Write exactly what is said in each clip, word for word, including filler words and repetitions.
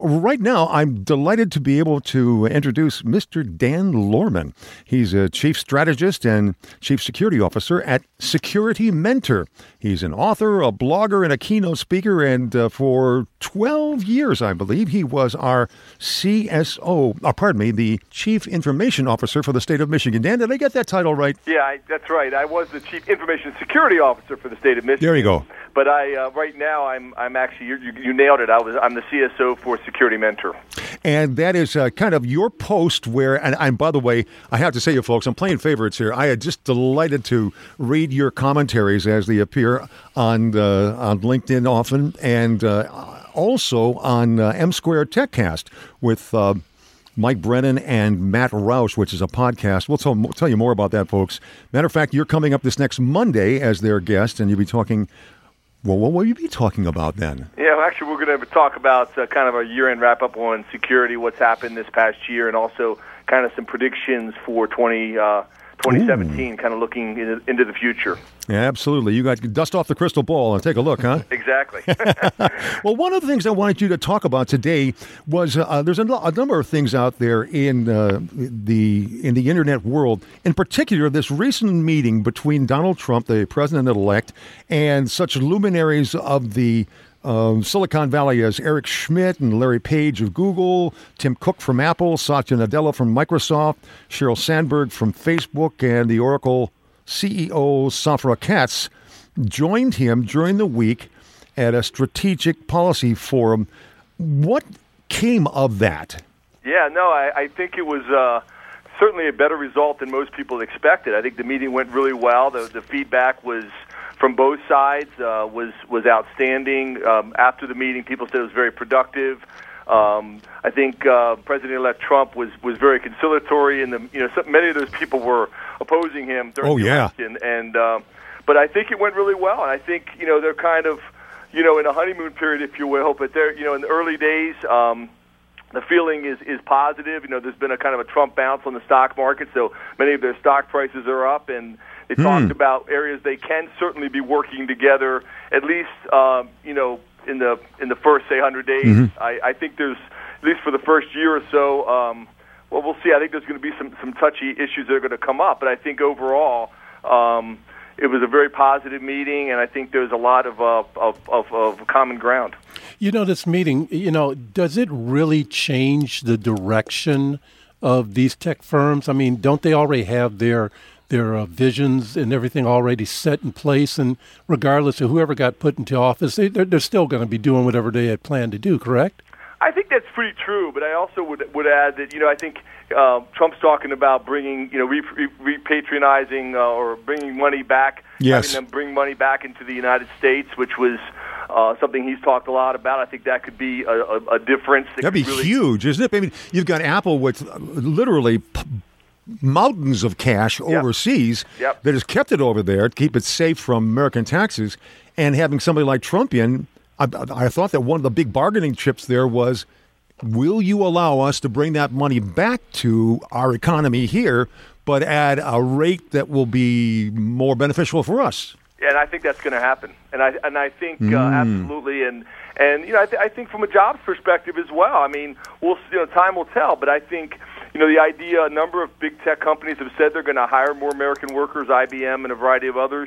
Right now, I'm delighted to be able to introduce Mister Dan Lohrmann. He's a chief strategist and chief security officer at Security Mentor. He's an author, a blogger, and a keynote speaker, and uh, for twelve years, I believe, he was our C S O, uh, pardon me, the Chief Information Officer for the state of Michigan. Dan, did I get that title right? Yeah, I, that's right. I was the Chief Information Security Officer for the state of Michigan. There you go. But I, uh, right now, I'm, I'm actually you, you nailed it. I was, I'm the C S O for Security Mentor. And that is uh, kind of your post where, and, and by the way, I have to say, you folks, I'm playing favorites here. I am just delighted to read your commentaries as they appear on uh, on LinkedIn often, and uh, also on uh, M Squared TechCast with uh, Mike Brennan and Matt Roush, which is a podcast. We'll tell, we'll tell you more about that, folks. Matter of fact, you're coming up this next Monday as their guest, and you'll be talking. Well, what will you be talking about then? Yeah, well, actually, we're going to talk about uh, kind of a year-end wrap-up on security, what's happened this past year, and also kind of some predictions for twenty, uh, twenty seventeen, Ooh. Kind of looking in, into the future. Yeah, absolutely. You got to dust off the crystal ball and take a look, huh? Exactly. Well, one of the things I wanted you to talk about today was uh, there's a, a number of things out there in uh, the in the internet world. In particular, this recent meeting between Donald Trump, the president-elect, and such luminaries of the Um, Silicon Valley as Eric Schmidt and Larry Page of Google, Tim Cook from Apple, Satya Nadella from Microsoft, Sheryl Sandberg from Facebook, and the Oracle C E O Safra Catz joined him during the week at a strategic policy forum. What came of that? Yeah, no, I, I think it was uh, certainly a better result than most people expected. I think the meeting went really well. The, the feedback was from both sides uh, was was outstanding. Um, after the meeting, people said it was very productive. Um, I think uh, President-elect Trump was, was very conciliatory, and the you know so many of those people were opposing him during oh, the yeah. election. And um, but I think it went really well, and I think you know they're kind of you know in a honeymoon period, if you will. But they're you know in the early days. Um, The feeling is, is positive. You know, there's been a kind of a Trump bounce on the stock market, so many of their stock prices are up, and they mm. talked about areas they can certainly be working together, at least, um, you know, in the in the first, say, one hundred days. Mm-hmm. I, I think there's, at least for the first year or so, um, well, we'll see. I think there's going to be some, some touchy issues that are going to come up, but I think overall, um, it was a very positive meeting, and I think there's a lot of, uh, of, of, of common ground. You know, this meeting, you know, does it really change the direction of these tech firms? I mean, don't they already have their their uh, visions and everything already set in place? And regardless of whoever got put into office, they, they're, they're still going to be doing whatever they had planned to do, correct? I think that's pretty true, but I also would would add that, you know, I think uh, Trump's talking about bringing, you know, re- re- repatriating uh, or bringing money back, yes. having them bring money back into the United States, which was uh, something he's talked a lot about. I think that could be a, a, a difference. That That'd be really huge, isn't it? I mean, you've got Apple with literally p- mountains of cash yep. overseas yep. that has kept it over there to keep it safe from American taxes, and having somebody like Trump in, I, I thought that one of the big bargaining chips there was, will you allow us to bring that money back to our economy here, but at a rate that will be more beneficial for us? And I think that's going to happen. And I and I think uh, mm. absolutely. And and you know I, th- I think from a jobs perspective as well. I mean, we'll you know time will tell. But I think you know the idea. A number of big tech companies have said they're going to hire more American workers. I B M and a variety of others.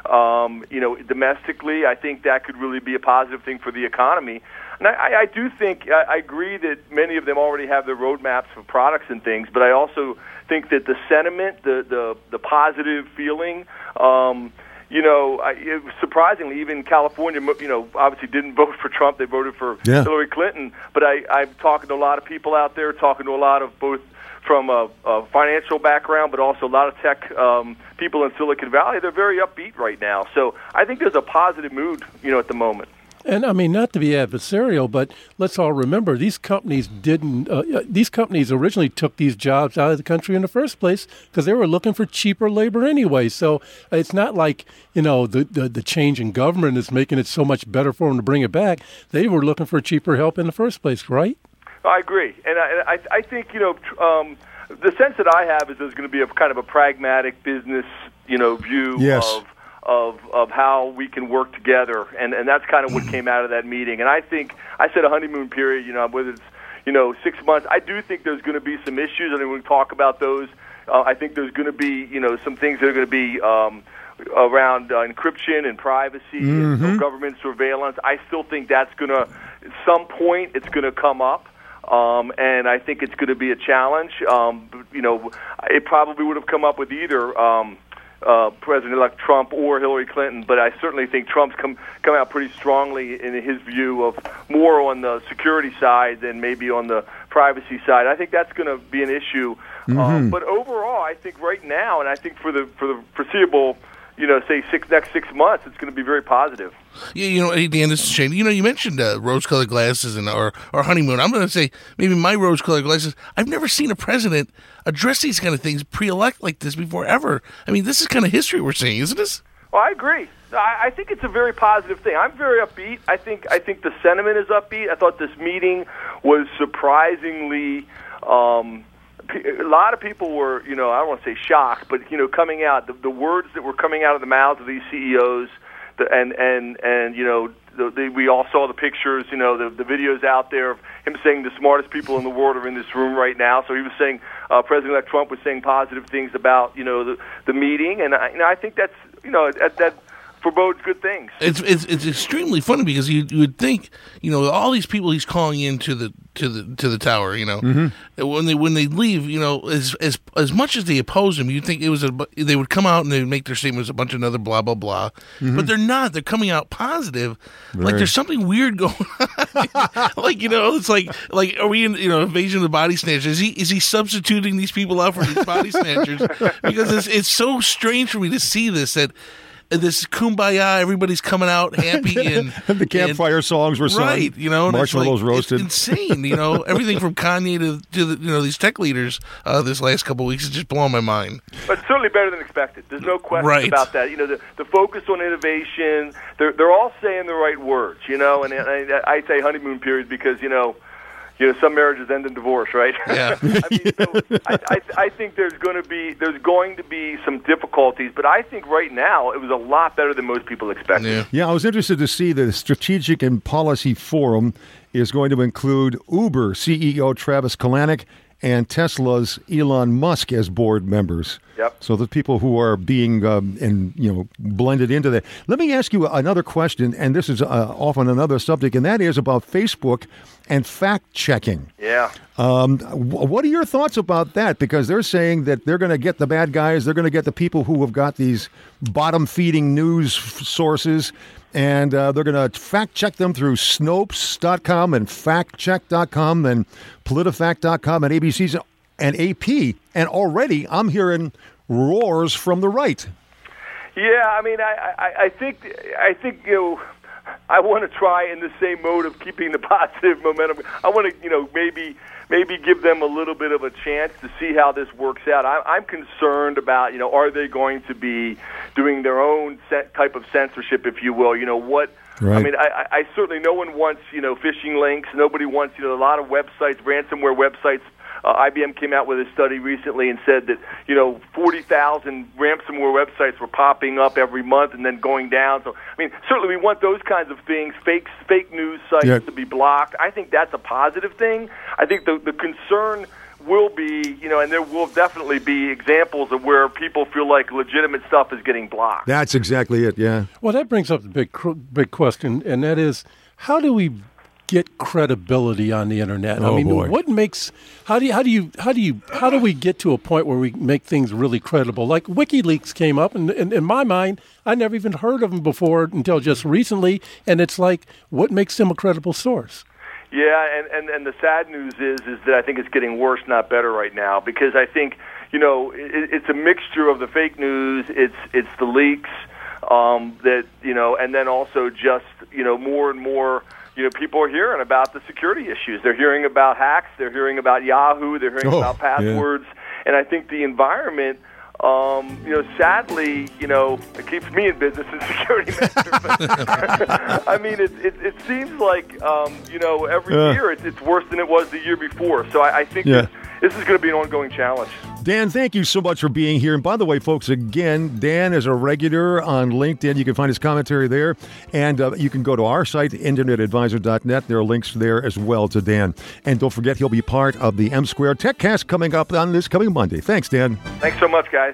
Um, you know, domestically, I think that could really be a positive thing for the economy. And I, I do think, I, I agree that many of them already have their roadmaps for products and things, but I also think that the sentiment, the the, the positive feeling, um, you know, I, it, surprisingly, even California, you know, obviously didn't vote for Trump. They voted for yeah. Hillary Clinton. But I, I'm talking to a lot of people out there, talking to a lot of both from a, a financial background, but also a lot of tech um, people in Silicon Valley. They're very upbeat right now. So I think there's a positive mood, you know, at the moment. And I mean, not to be adversarial, but let's all remember these companies didn't. Uh, these companies originally took these jobs out of the country in the first place because they were looking for cheaper labor anyway. So it's not like you know the, the the change in government is making it so much better for them to bring it back. They were looking for cheaper help in the first place, right? I agree, and I I, I think you know um, the sense that I have is there's going to be a kind of a pragmatic business you know view yes. of. of of how we can work together, and and that's kind of what came out of that meeting. And I think I said a honeymoon period, you know, whether it's you know six months. I do think there's going to be some issues, and we talk about those. Uh, I think there's going to be you know some things that are going to be um, around uh, encryption and privacy Mm-hmm. and government surveillance. I still think that's going to, at some point, it's going to come up. Um, and I think it's going to be a challenge. Um, you know, it probably would have come up with either um, uh, President-elect Trump or Hillary Clinton, but I certainly think Trump's come come out pretty strongly in his view of more on the security side than maybe on the privacy side. I think that's going to be an issue. Mm-hmm. Um, but overall, I think right now, and I think for the for the foreseeable, you know, say six next six months, it's going to be very positive. Yeah, you know, hey, Dan, this is Shane. You know, you mentioned uh, rose-colored glasses and or, or honeymoon. I'm going to say maybe my rose-colored glasses. I've never seen a president address these kind of things pre-elect like this before ever. I mean, this is kind of history we're seeing, isn't this? Well, I agree. I, I think it's a very positive thing. I'm very upbeat. I think I think the sentiment is upbeat. I thought this meeting was surprisingly. Um, A lot of people were, you know, I don't want to say shocked, but, you know, coming out, the, the words that were coming out of the mouths of these C E Os, the, and, and, and, you know, the, the, we all saw the pictures, you know, the, the videos out there of him saying the smartest people in the world are in this room right now. So he was saying, uh, President-elect Trump was saying positive things about, you know, the, the meeting. And I, you know, I think that's, you know, that, that forebodes good things. It's it's it's extremely funny because you, you would think, you know, all these people he's calling into the to the to the tower, you know, Mm-hmm. when they when they leave, you know, as as as much as they oppose him, you'd think it was a they would come out and they would make their statements a bunch of another blah blah blah, Mm-hmm. but they're not. They're coming out positive, like Right. there's something weird going on. Like, you know, it's like like are we in, you know, invasion of the body snatchers? Is he is he substituting these people out for these body snatchers? Because it's it's so strange for me to see this that. This kumbaya, everybody's coming out happy, and the campfire and, songs were sung. right. You know, and it's marshmallows like, roasted. It's insane. You know, everything from Kanye to, to the, you know, these tech leaders uh, this last couple of weeks is just blowing my mind. But certainly better than expected. There's no question Right. about that. You know, the, the focus on innovation, they're they're all saying the right words, you know, and I, I say honeymoon period because, you know, you know, some marriages end in divorce, right? Yeah. I mean, so I, I, I think there's going to be there's going to be some difficulties, but I think right now it was a lot better than most people expected. Yeah. Yeah, I was interested to see that the Strategic and Policy Forum is going to include Uber C E O Travis Kalanick and Tesla's Elon Musk as board members. Yep. So the people who are being um, and you know blended into that. Let me ask you another question, and this is uh, often another subject, and that is about Facebook and fact checking. Yeah. Um, wh- what are your thoughts about that? Because they're saying that they're going to get the bad guys, they're going to get the people who have got these bottom-feeding news f- sources, and uh, they're going to fact-check them through Snopes dot com and fact check dot com and PolitiFact dot com and A B C's and A P. And already I'm hearing roars from the right. Yeah, I mean, I, I, I think I think you know, I want to try in the same mode of keeping the positive momentum. I want to, you know, maybe maybe give them a little bit of a chance to see how this works out. I, I'm concerned about, you know, are they going to be doing their own set, type of censorship, if you will? You know, what? Right. I mean, I, I certainly no one wants, you know, phishing links. Nobody wants, you know, a lot of websites, ransomware websites. Uh, I B M came out with a study recently and said that, you know, forty thousand ransomware websites were popping up every month and then going down. So, I mean, certainly we want those kinds of things, fake fake news sites Yeah. to be blocked. I think that's a positive thing. I think the the concern will be, you know, and there will definitely be examples of where people feel like legitimate stuff is getting blocked. That's exactly it, yeah. Well, that brings up the big, cr- big question, and that is, how do we get credibility on the internet? Oh, I mean, boy. what makes how do you how do you how do you how do we get to a point where we make things really credible? Like WikiLeaks came up, and, and in my mind, I never even heard of them before until just recently, and it's like, what makes them a credible source? Yeah, and, and, and the sad news is is that I think it's getting worse, not better right now, because I think, you know, it, it's a mixture of the fake news, it's it's the leaks, um, that, you know, and then also just, you know, more and more, you know, people are hearing about the security issues. They're hearing about hacks, they're hearing about Yahoo, they're hearing Oh, about passwords, and I think the environment, Um, you know, sadly, you know, it keeps me in business in security measure. But, I mean, it, it, it seems like, um, you know, every Uh. year it's, it's worse than it was the year before. So I, I think Yeah. that this is going to be an ongoing challenge. Dan, thank you so much for being here. And by the way, folks, again, Dan is a regular on LinkedIn. You can find his commentary there. And uh, you can go to our site, internet advisor dot net. There are links there as well to Dan. And don't forget, he'll be part of the M Squared TechCast coming up on this coming Monday. Thanks, Dan. Thanks so much, guys.